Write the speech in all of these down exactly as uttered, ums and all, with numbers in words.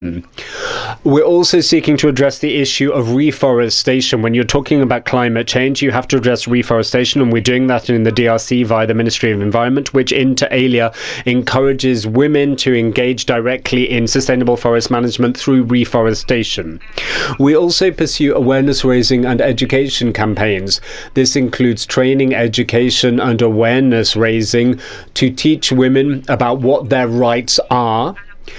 We're also seeking to address the issue of reforestation. When you're talking about climate change, you have to address reforestation, and we're doing that in the D R C via the Ministry of Environment, which inter alia encourages women to engage directly in sustainable forest management through reforestation. We also pursue awareness raising and education campaigns. This includes training, education, and awareness raising to teach women about what their rights are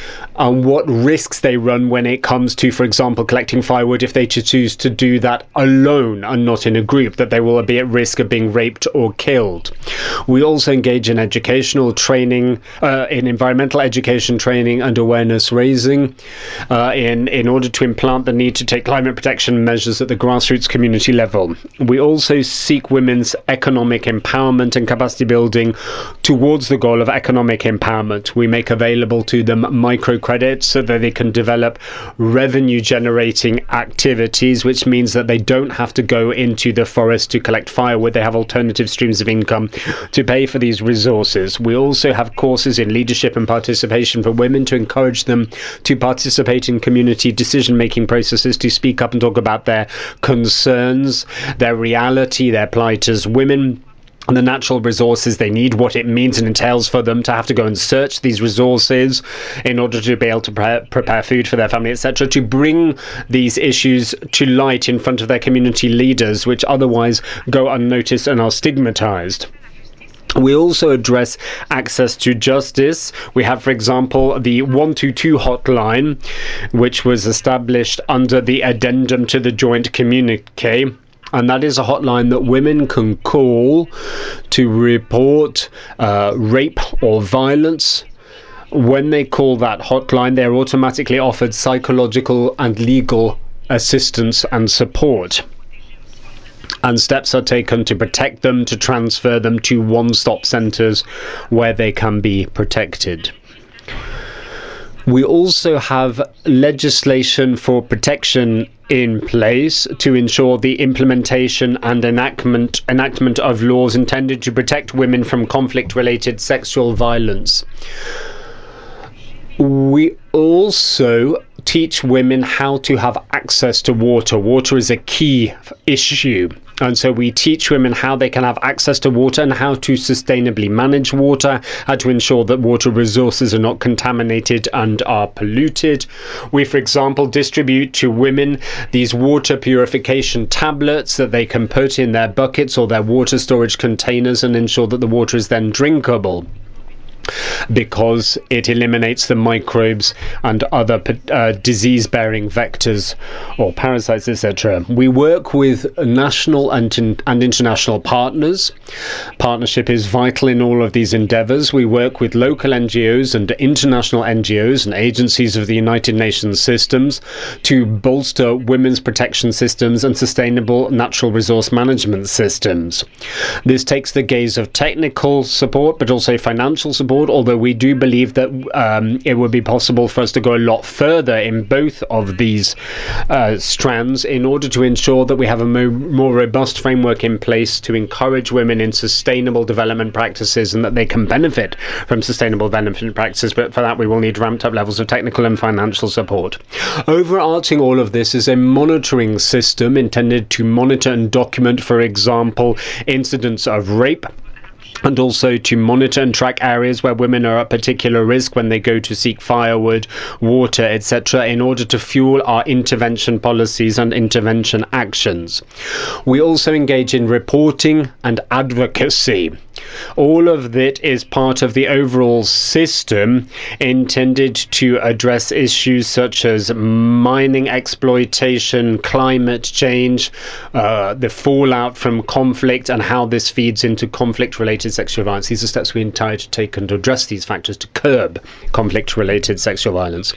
and what risks they run when it comes to, for example, collecting firewood if they choose to do that alone and not in a group, that they will be at risk of being raped or killed. We also engage in educational training, uh, in environmental education training and awareness raising uh, in, in order to implant the need to take climate protection measures at the grassroots community level. We also seek women's economic empowerment and capacity building towards the goal of economic empowerment. We make available to them microcredits so that they can develop revenue generating activities, which means that they don't have to go into the forest to collect firewood. They have alternative streams of income to pay for these resources. We also have courses in leadership and participation for women to encourage them to participate in community decision making processes, to speak up and talk about their concerns, their reality, their plight as women, and the natural resources they need, what it means and entails for them to have to go and search these resources in order to be able to pre- prepare food for their family, et cetera, to bring these issues to light in front of their community leaders, which otherwise go unnoticed and are stigmatized. We also address access to justice. We have, for example, the one two two hotline, which was established under the addendum to the joint communique. And that is a hotline that women can call to report uh, rape or violence. When they call that hotline, they're automatically offered psychological and legal assistance and support. And steps are taken to protect them, to transfer them to one-stop centres where they can be protected. We also have legislation for protection in place to ensure the implementation and enactment enactment of laws intended to protect women from conflict-related sexual violence. We also teach women how to have access to water. Water is a key issue. And so we teach women how they can have access to water and how to sustainably manage water, how to ensure that water resources are not contaminated and are polluted. We, for example, distribute to women these water purification tablets that they can put in their buckets or their water storage containers and ensure that the water is then drinkable, because it eliminates the microbes and other uh, disease-bearing vectors or parasites, et cetera. We work with national and, and international partners. Partnership is vital in all of these endeavours. We work with local N G Os and international N G Os and agencies of the United Nations systems to bolster women's protection systems and sustainable natural resource management systems. This takes the gaze of technical support, but also financial support, although we do believe that um, it would be possible for us to go a lot further in both of these uh, strands in order to ensure that we have a mo- more robust framework in place to encourage women in sustainable development practices and that they can benefit from sustainable development practices. But for that, we will need ramped up levels of technical and financial support. Overarching all of this is a monitoring system intended to monitor and document, for example, incidents of rape, and also to monitor and track areas where women are at particular risk when they go to seek firewood, water, et cetera, in order to fuel our intervention policies and intervention actions. We also engage in reporting and advocacy. All of it is part of the overall system intended to address issues such as mining exploitation, climate change, uh, the fallout from conflict, and how this feeds into conflict-related sexual violence. These are steps we intend to take and to address these factors to curb conflict-related sexual violence.